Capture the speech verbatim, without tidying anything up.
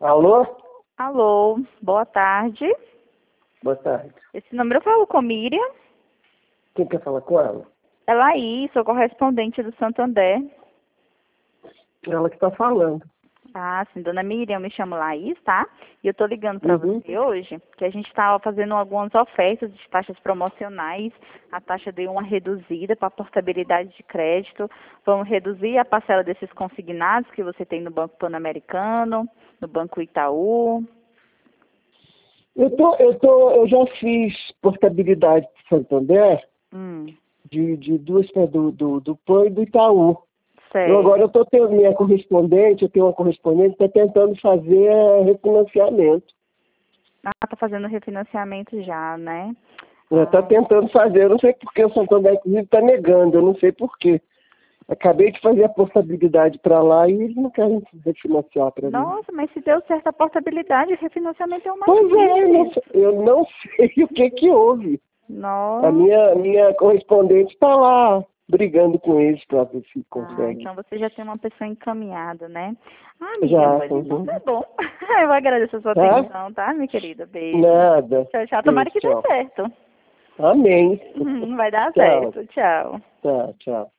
Alô? Alô, boa tarde. Boa tarde. Esse número eu falo com Miriam. Quem quer falar com ela? É Laís, sou correspondente do Santander. Ela que está falando. Ah, sim, dona Miriam, eu me chamo Laís, tá? E eu tô ligando para Uhum. você hoje, que a gente estava fazendo algumas ofertas de taxas promocionais. A taxa deu uma reduzida para portabilidade de crédito. Vamos reduzir a parcela desses consignados que você tem no Banco Pan-Americano, no Banco Itaú. Eu, tô, eu, tô, eu já fiz portabilidade de Santander, Hum, de, de duas, né, do, do, do Pan e do Itaú. Eu sei. agora eu estou tendo minha correspondente, eu tenho uma correspondente que está tentando fazer eh, refinanciamento. Ah, tá fazendo refinanciamento já, né? Está Ah, tentando fazer, eu não sei por que o Santander, inclusive, está negando, eu não sei por quê. Acabei de fazer a portabilidade para lá e eles não querem refinanciar para mim. nossa, mas se deu certo a portabilidade, o refinanciamento é o mais Pois é, eu não simples. sei, eu não sei o que que houve. A Nossa. minha, minha correspondente está lá brigando com eles para ver se Ah, consegue. então você já tem uma pessoa encaminhada, né? Ah, Miriam, Já, pois então uhum. tá bom. Eu agradeço a sua Tá? atenção, tá, minha querida? Beijo. Nada. Tchau, tchau. Tomara Beijo, que dê tchau. certo. Amém. Vai dar Tchau. certo. Tchau. Tá, tchau.